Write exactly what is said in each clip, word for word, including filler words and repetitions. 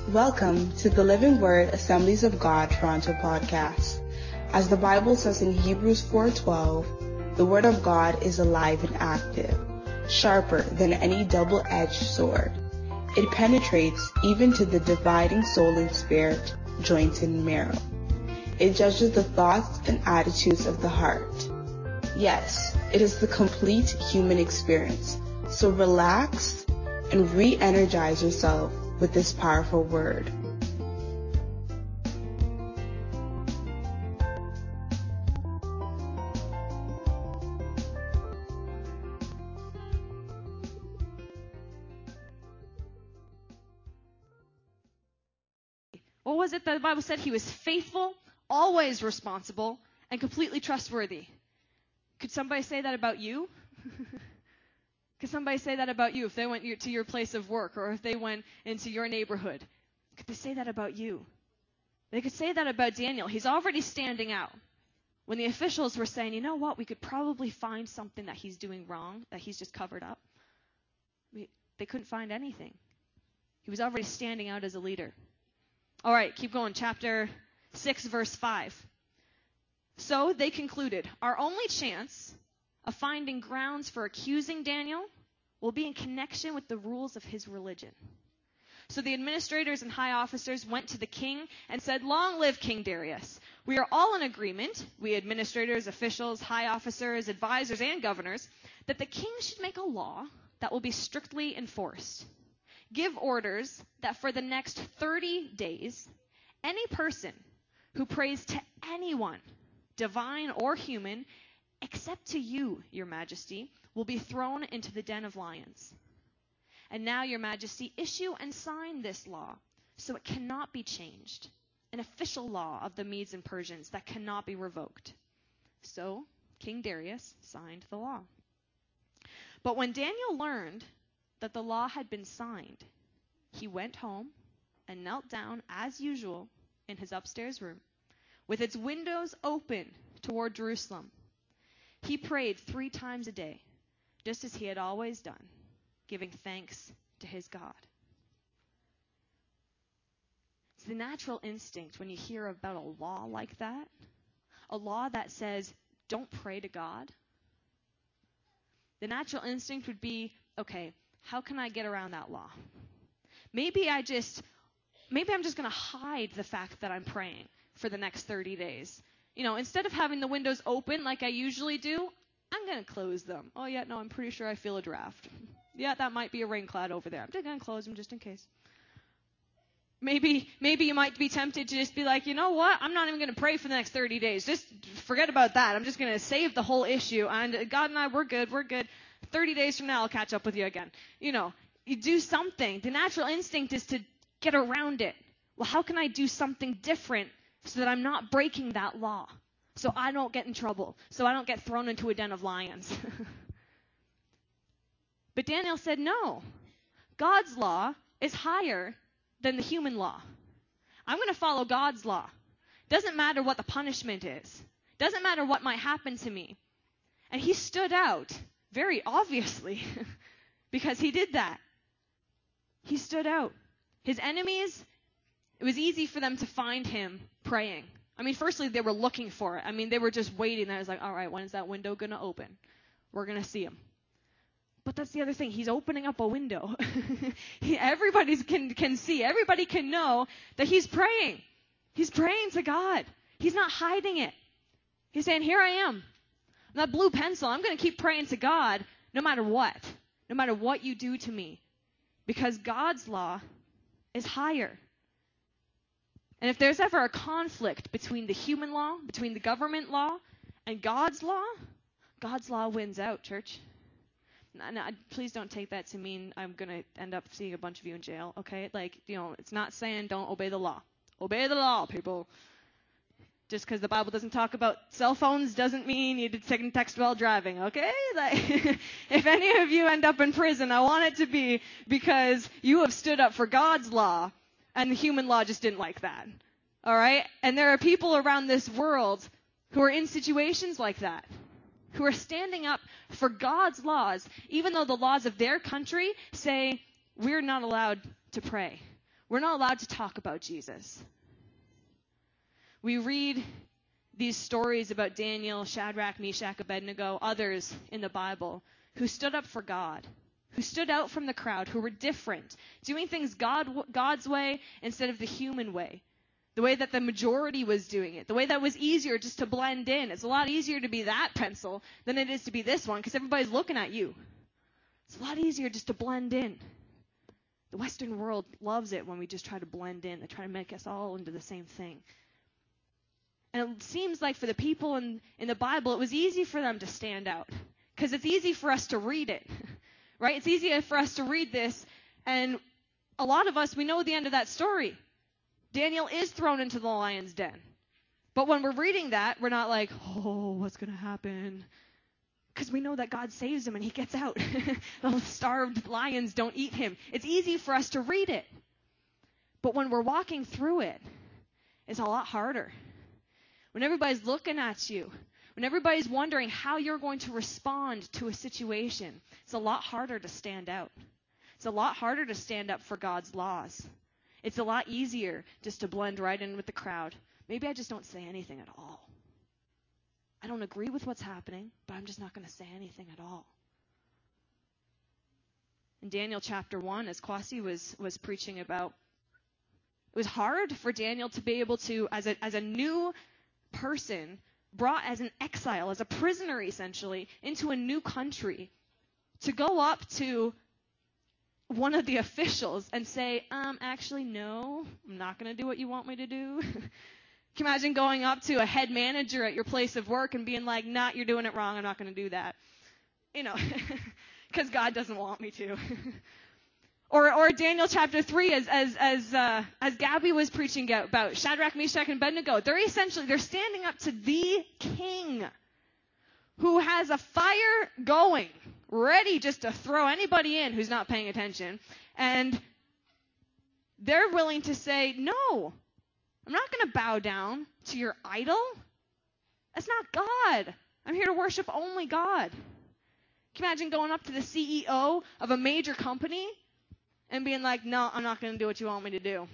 Welcome to the Living Word Assemblies of God Toronto podcast. As the Bible says in Hebrews four twelve, the Word of God is alive and active, sharper than any double-edged sword. It penetrates even to the dividing soul and spirit, joints and marrow. It judges the thoughts and attitudes of the heart. Yes, it is the complete human experience. So relax and re-energize yourself with this powerful word. What was it that the Bible said? He was faithful, always responsible, and completely trustworthy. Could somebody say that about you? Could somebody say that about you if they went to your place of work or if they went into your neighborhood? Could they say that about you? They could say that about Daniel. He's already standing out. When the officials were saying, you know what, we could probably find something that he's doing wrong, that he's just covered up. We, they couldn't find anything. He was already standing out as a leader. All right, keep going. Chapter six, verse five. So they concluded, our only chance of finding grounds for accusing Daniel will be in connection with the rules of his religion. So the administrators and high officers went to the king and said, long live King Darius. We are all in agreement, we administrators, officials, high officers, advisors, and governors, that the king should make a law that will be strictly enforced. Give orders that for the next thirty days, any person who prays to anyone, divine or human, except to you, your majesty, will be thrown into the den of lions. And now, your majesty, issue and sign this law, so it cannot be changed, an official law of the Medes and Persians that cannot be revoked. So King Darius signed the law. But when Daniel learned that the law had been signed, he went home and knelt down as usual in his upstairs room, with its windows open toward Jerusalem. He prayed three times a day, just as he had always done, giving thanks to his God. It's the natural instinct when you hear about a law like that, a law that says, don't pray to God. The natural instinct would be, okay, how can I get around that law? Maybe I just, maybe I'm just going to hide the fact that I'm praying for the next thirty days. You know, instead of having the windows open like I usually do, I'm going to close them. Oh, yeah, no, I'm pretty sure I feel a draft. Yeah, that might be a rain cloud over there. I'm just going to close them just in case. Maybe maybe you might be tempted to just be like, you know what? I'm not even going to pray for the next thirty days. Just forget about that. I'm just going to save the whole issue. And God and I, we're good. We're good. thirty days from now, I'll catch up with you again. You know, you do something. The natural instinct is to get around it. Well, how can I do something different so that I'm not breaking that law, so I don't get in trouble, so I don't get thrown into a den of lions? But Daniel said, no, God's law is higher than the human law. I'm going to follow God's law. Doesn't matter what the punishment is. Doesn't matter what might happen to me. And he stood out very obviously because he did that. He stood out. His enemies, it was easy for them to find him praying. I mean, firstly, they were looking for it. I mean, they were just waiting. I was like, all right, when is that window going to open? We're going to see him. But that's the other thing. He's opening up a window. he, everybody can, can see. Everybody can know that he's praying. He's praying to God. He's not hiding it. He's saying, here I am. That blue pencil, I'm going to keep praying to God no matter what. No matter what you do to me. Because God's law is higher. And if there's ever a conflict between the human law, between the government law, and God's law, God's law wins out, church. No, no, please don't take that to mean I'm going to end up seeing a bunch of you in jail, okay? Like, you know, it's not saying don't obey the law. Obey the law, people. Just because the Bible doesn't talk about cell phones doesn't mean you did take text while driving, okay? Like, if any of you end up in prison, I want it to be because you have stood up for God's law and the human law just didn't like that, all right? And there are people around this world who are in situations like that, who are standing up for God's laws, even though the laws of their country say we're not allowed to pray. we're not allowed to talk about Jesus. We read these stories about Daniel, Shadrach, Meshach, Abednego, others in the Bible who stood up for God, who stood out from the crowd, who were different, doing things God, God's way instead of the human way, the way that the majority was doing it, the way that was easier just to blend in. It's a lot easier to be that pencil than it is to be this one because everybody's looking at you. It's a lot easier just to blend in. The Western world loves it when we just try to blend in. They try to make us all into the same thing. And it seems like for the people in, in the Bible, it was easy for them to stand out because it's easy for us to read it, right? It's easier for us to read this, and a lot of us, we know the end of that story. Daniel is thrown into the lion's den. But when we're reading that, we're not like, oh, what's going to happen? Because we know that God saves him and he gets out. The starved lions don't eat him. It's easy for us to read it. But when we're walking through it, it's a lot harder. When everybody's looking at you, when everybody's wondering how you're going to respond to a situation, it's a lot harder to stand out. It's a lot harder to stand up for God's laws. It's a lot easier just to blend right in with the crowd. Maybe I just don't say anything at all. I don't agree with what's happening, but I'm just not going to say anything at all. In Daniel chapter one, as Kwasi was, was preaching about, it was hard for Daniel to be able to, as a, as a new person, brought as an exile, as a prisoner essentially, into a new country, to go up to one of the officials and say, um, actually, no, I'm not going to do what you want me to do. Can you imagine going up to a head manager at your place of work and being like, nah, you're doing it wrong, I'm not going to do that. You know, because God doesn't want me to. Or, or Daniel chapter three, as as as uh, as Gabby was preaching about Shadrach, Meshach, and Abednego, they're essentially they're standing up to the king, who has a fire going, ready just to throw anybody in who's not paying attention, and they're willing to say, "No, I'm not going to bow down to your idol. That's not God. I'm here to worship only God." Can you imagine going up to the C E O of a major company and being like, no, I'm not going to do what you want me to do?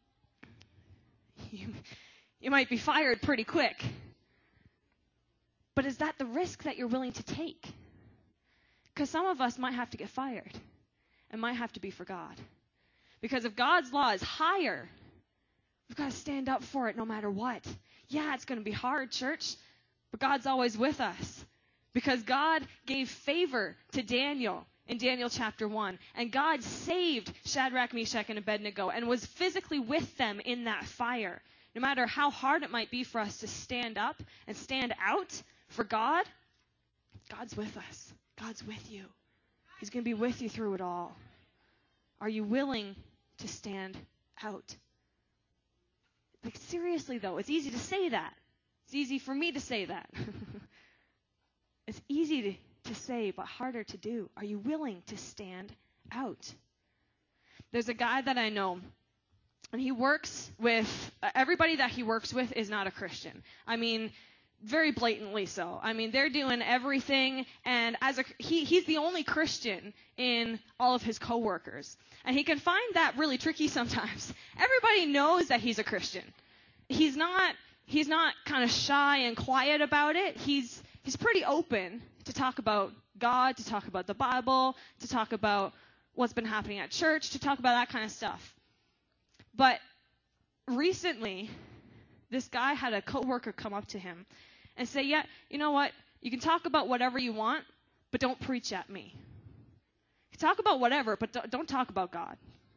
You, you might be fired pretty quick. But is that the risk that you're willing to take? Because some of us might have to get fired and might have to be for God. Because if God's law is higher, we've got to stand up for it no matter what. Yeah, it's going to be hard, church, but God's always with us. Because God gave favor to Daniel in Daniel chapter one. And God saved Shadrach, Meshach, and Abednego and was physically with them in that fire. No matter how hard it might be for us to stand up and stand out for God, God's with us. God's with you. He's going to be with you through it all. Are you willing to stand out? Like, seriously, though, it's easy to say that. It's easy for me to say that. It's easy to to say, but harder to do. Are you willing to stand out? There's a guy that I know, and he works with, uh, everybody that he works with is not a Christian. I mean, very blatantly so. I mean, they're doing everything, and as a, he, he's the only Christian in all of his coworkers. And he can find that really tricky sometimes. Everybody knows that he's a Christian. He's not, he's not kind of shy and quiet about it. He's, he's pretty open to talk about God, to talk about the Bible, to talk about what's been happening at church, to talk about that kind of stuff. But recently, this guy had a coworker come up to him and say, yeah, you know what? You can talk about whatever you want, but don't preach at me. You can talk about whatever, but don't, don't talk about God.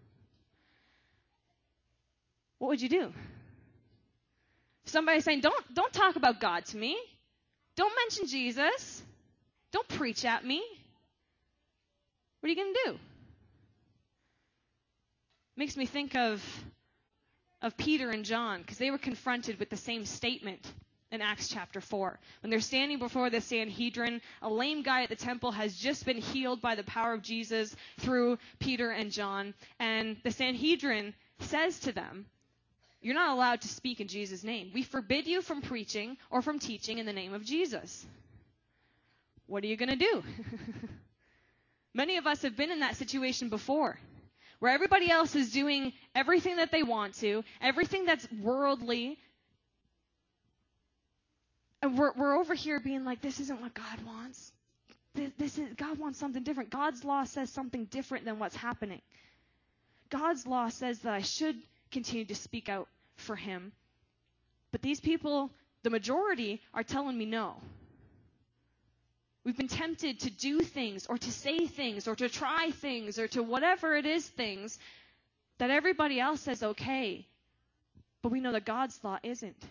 What would you do? Somebody saying, don't, don't talk about God to me. Don't mention Jesus. Don't preach at me. What are you going to do? Makes me think of, of Peter and John, because they were confronted with the same statement in Acts chapter four. When they're standing before the Sanhedrin, a lame guy at the temple has just been healed by the power of Jesus through Peter and John. And the Sanhedrin says to them, you're not allowed to speak in Jesus' name. We forbid you from preaching or from teaching in the name of Jesus. What are you going to do? Many of us have been in that situation before. where everybody else is doing everything that they want to, everything that's worldly. And we're, we're over here being like, this isn't what God wants. This, this is, God wants something different. God's law says something different than what's happening. God's law says that I should continue to speak out for him. But these people, the majority, are telling me no. We've been tempted to do things or to say things or to try things or to whatever it is things that everybody else says okay. But we know that God's law isn't. And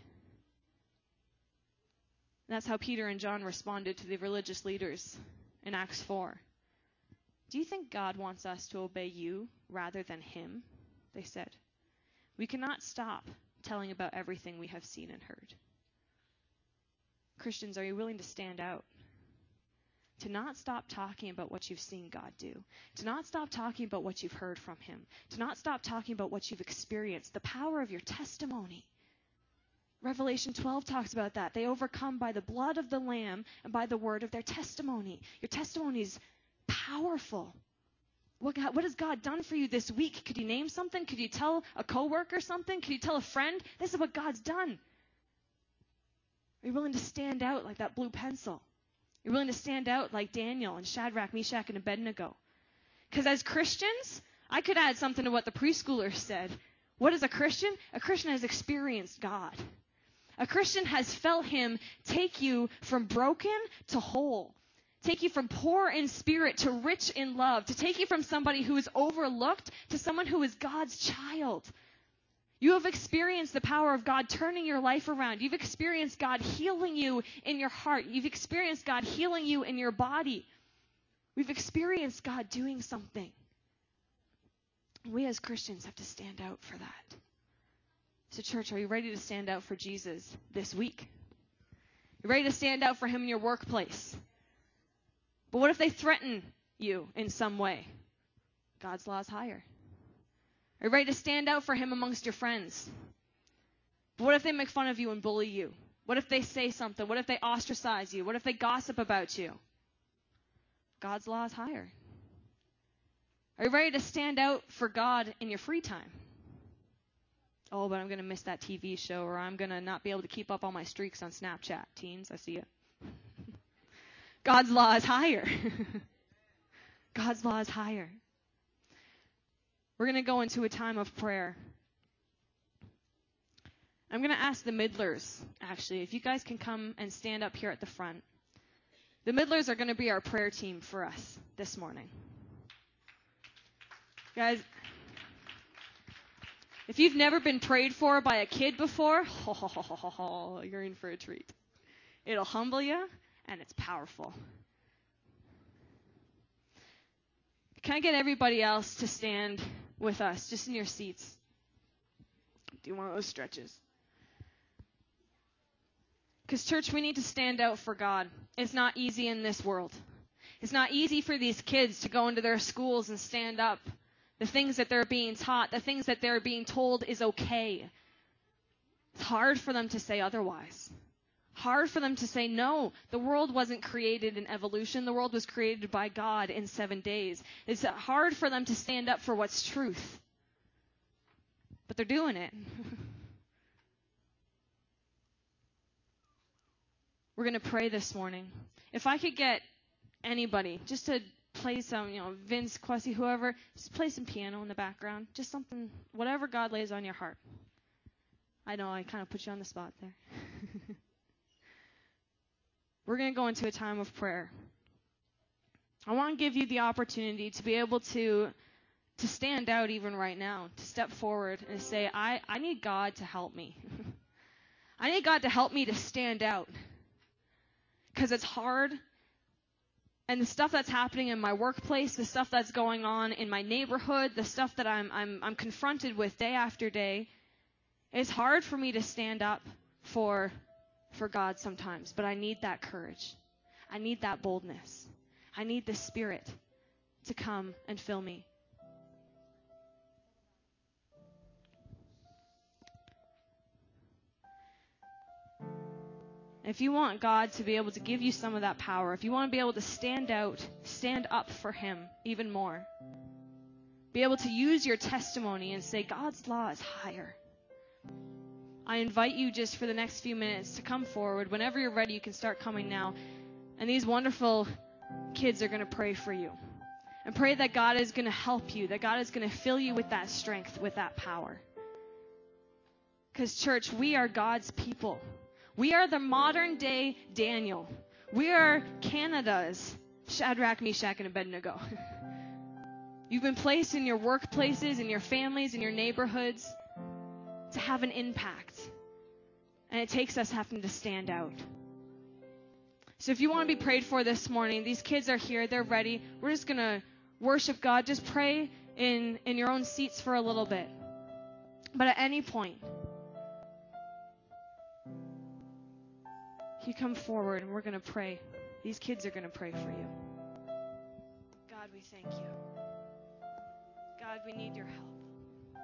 that's how Peter and John responded to the religious leaders in Acts four. Do you think God wants us to obey you rather than him? They said. We cannot stop telling about everything we have seen and heard. Christians, are you willing to stand out? To not stop talking about what you've seen God do. To not stop talking about what you've heard from him. To not stop talking about what you've experienced. The power of your testimony. Revelation twelve talks about that. They overcome by the blood of the Lamb and by the word of their testimony. Your testimony is powerful. What, God, what has God done for you this week? Could you name something? Could you tell a coworker something? Could you tell a friend? This is what God's done. Are you willing to stand out like that blue pencil? You're willing to stand out like Daniel and Shadrach, Meshach, and Abednego. Because as Christians, I could add something to what the preschoolers said. What is a Christian? A Christian has experienced God. A Christian has felt him take you from broken to whole. Take you from poor in spirit to rich in love. To take you from somebody who is overlooked to someone who is God's child. You have experienced the power of God turning your life around. You've experienced God healing you in your heart. You've experienced God healing you in your body. We've experienced God doing something. We as Christians have to stand out for that. So church, are you ready to stand out for Jesus this week? You're ready to stand out for him in your workplace. But what if they threaten you in some way? God's law is higher. Are you ready to stand out for him amongst your friends? But what if they make fun of you and bully you? What if they say something? What if they ostracize you? What if they gossip about you? God's law is higher. Are you ready to stand out for God in your free time? Oh, but I'm going to miss that T V show, or I'm going to not be able to keep up all my streaks on Snapchat. Teens, I see you. God's law is higher. God's law is higher. We're going to go into a time of prayer. I'm going to ask the Midlers, actually, if you guys can come and stand up here at the front. The Midlers are going to be our prayer team for us this morning. Guys, if you've never been prayed for by a kid before, ho, ho, ho, ho, ho, you're in for a treat. It'll humble you, and it's powerful. Can I get everybody else to stand with us, just in your seats? Do one of those stretches. Because, church, we need to stand out for God. It's not easy in this world. It's not easy for these kids to go into their schools and stand up. The things that they're being taught, the things that they're being told is okay. It's hard for them to say otherwise. Hard for them to say, no, the world wasn't created in evolution. The world was created by God in seven days. It's hard for them to stand up for what's truth. But they're doing it. We're going to pray this morning. If I could get anybody just to play some, you know, Vince, Kwesi, whoever, just play some piano in the background. Just something, whatever God lays on your heart. I know I kind of put you on the spot there. We're going to go into a time of prayer. I want to give you the opportunity to be able to to stand out even right now, to step forward and say, I, I need God to help me. I need God to help me to stand out. Because it's hard. And the stuff that's happening in my workplace, the stuff that's going on in my neighborhood, the stuff that I'm I'm I'm confronted with day after day, it's hard for me to stand up for for God sometimes, but I need that courage. I need that boldness. I need the Spirit to come and fill me. If you want God to be able to give you some of that power, if you want to be able to stand out, stand up for Him even more, Be able to use your testimony and say, God's law is higher. I invite you just for the next few minutes to come forward. Whenever you're ready, you can start coming now. And these wonderful kids are going to pray for you. And pray that God is going to help you, that God is going to fill you with that strength, with that power. Because, church, we are God's people. We are the modern day Daniel. We are Canada's Shadrach, Meshach, and Abednego. You've been placed in your workplaces, in your families, in your neighborhoods to have an impact. And it takes us having to stand out. So if you want to be prayed for this morning, these kids are here. They're ready. We're just going to worship God. Just pray in, in your own seats for a little bit. But at any point, you come forward and we're going to pray. These kids are going to pray for you. God, we thank you. God, we need your help.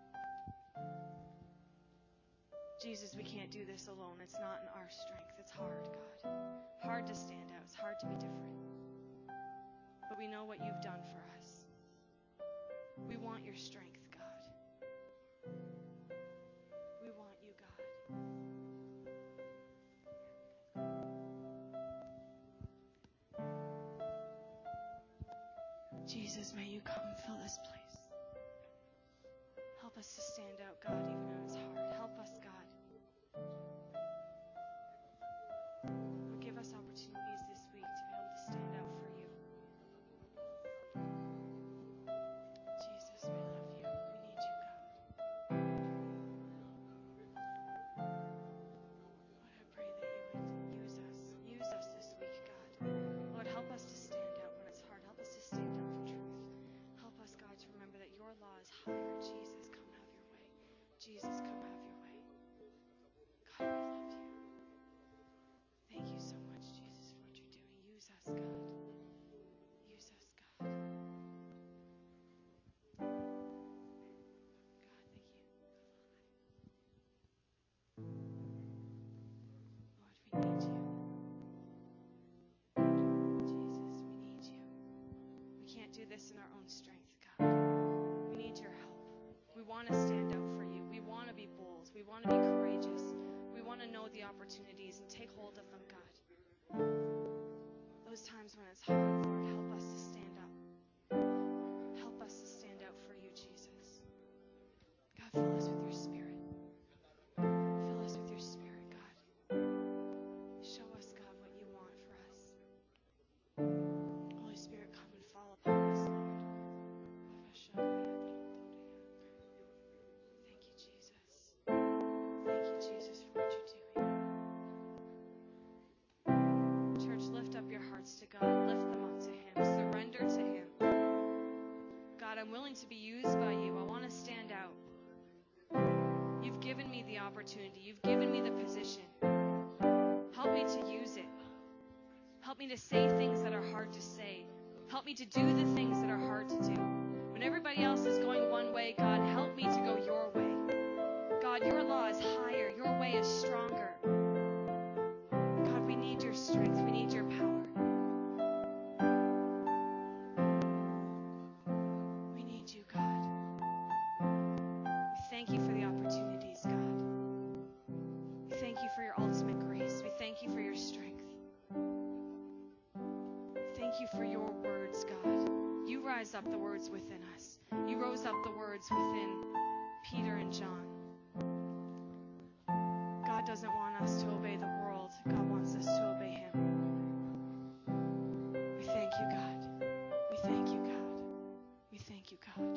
Jesus, we can't do this alone. It's not in our strength. It's hard, God. Hard to stand out. It's hard to be different. But we know what you've done for us. We want your strength, God. We want you, God. Jesus, may you come and fill this place. Help us to stand out, God, even when it's hard. Help us, God. Lord, give us opportunities this week to be able to stand out for you. Jesus, we love you. We need you, God. Lord, I pray that you would use us. Use us this week, God. Lord, help us to stand out when it's hard. Help us to stand out for truth. Help us, God, to remember that your law is higher. Jesus, come have your way. Jesus, come have your way. God, we love you. Thank you so much, Jesus, for what you're doing. Use us, God. Use us, God. God, thank you. Lord, we need you. Jesus, we need you. We can't do this in our own strength, God. We need your help. We want to stand out for you. We want to be bold. We want to be courageous. We want to know the opportunities and take hold of them, God. Those times when it's hard, Lord, help us to stand up. Help us to stand out for you, Jesus. God, fill us with your spirit. Fill us with your spirit, God. Show us, God, what you want for us. Holy Spirit, come and fall upon us, Lord. Thank you, Jesus. Thank you, Jesus, for what you're doing. Church, lift up your hearts to God. Lift them up to him. Surrender to him. God, I'm willing to be used by you. I want to stand out. You've given me the opportunity. You've given me the position. Help me to use it. Help me to say things that are hard to say. Help me to do the things that are hard to do. When everybody else is going one way, God, help me to go your way. God, your law is higher. Your way is stronger. God, we need your strength. We need your power. We need you, God. We thank you for the opportunities, God. We thank you for your ultimate grace. We thank you for your strength. Thank you for your words, God. You rise up the words within us. You rose up the words within Peter and John. God doesn't want us to obey the world. God wants us to obey him. We thank you, God. We thank you, God. We thank you, God.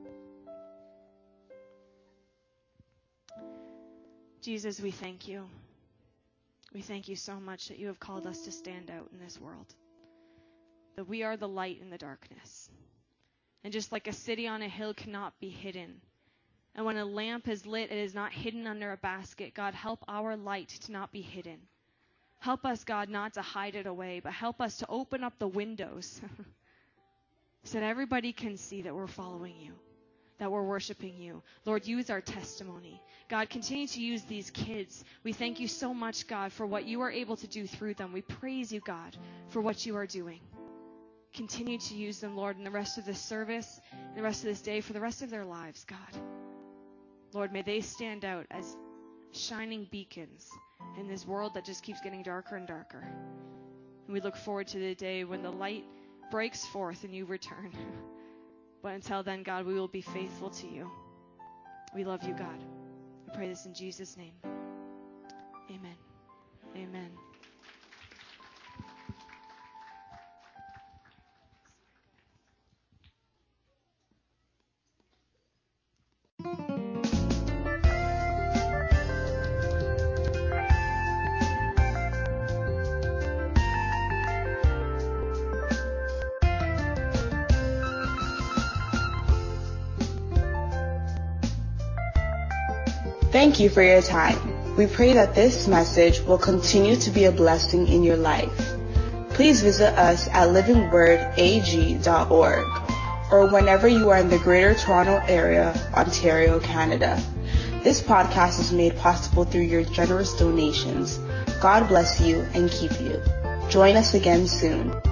Jesus, we thank you. We thank you so much that you have called us to stand out in this world. That we are the light in the darkness. And just like a city on a hill cannot be hidden, and when a lamp is lit, it is not hidden under a basket. God, help our light to not be hidden. Help us, God, not to hide it away, but help us to open up the windows so that everybody can see that we're following you, that we're worshiping you. Lord, use our testimony. God, continue to use these kids. We thank you so much, God, for what you are able to do through them. We praise you, God, for what you are doing. continue to use them, Lord, in the rest of this service, in the rest of this day, for the rest of their lives, God. Lord, may they stand out as shining beacons in this world that just keeps getting darker and darker. And we look forward to the day when the light breaks forth and you return. But until then, God, we will be faithful to you. We love you, God. We pray this in Jesus' name. Amen. Amen. Thank you for your time. We pray that this message will continue to be a blessing in your life. Please visit us at living word a g dot org or whenever you are in the Greater Toronto Area, Ontario, Canada. This podcast is made possible through your generous donations. God bless you and keep you. Join us again soon.